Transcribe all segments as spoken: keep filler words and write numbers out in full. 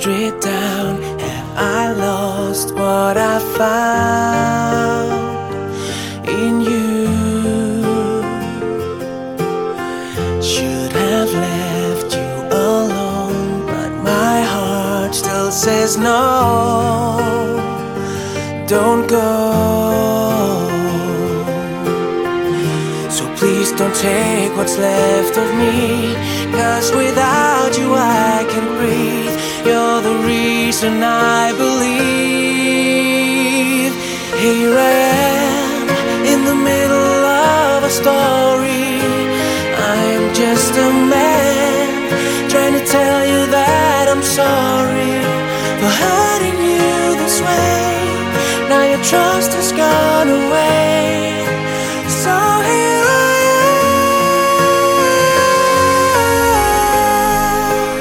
stripped down, have I lost what I found in you? Should have left you alone, but my heart still says no, don't go. So please don't take what's left of me, 'cause without you I can breathe. You're the reason I believe. Here I am in the middle of a story. I'm just a man trying to tell you that I'm sorry for hurting you this way. Now your trust has gone away, so here I am.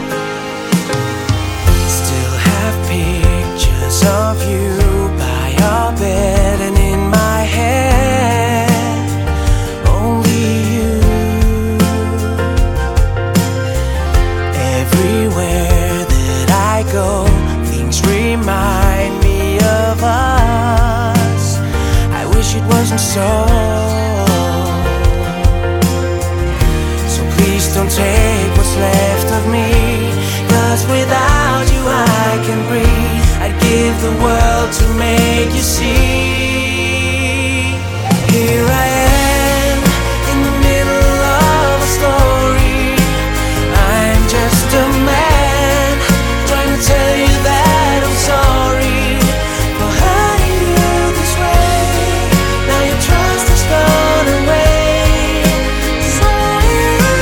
Still have pictures of you by your bed and in my head, only you. Everywhere that I go, things remind me of us. I wish it wasn't so. So please don't take what's left of me, 'cause without you I can breathe. I'd give the world to make you see. Here I am in the middle of a story. I'm just a man trying to tell you that I'm sorry for hurting you this way. Now your trust has gone away, so here I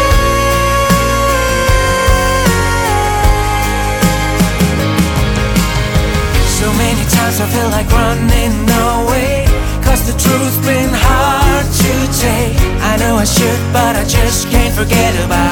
am. So many times I feel like running away, 'cause the truth's been hard to take. I know I should, but I just can't forget about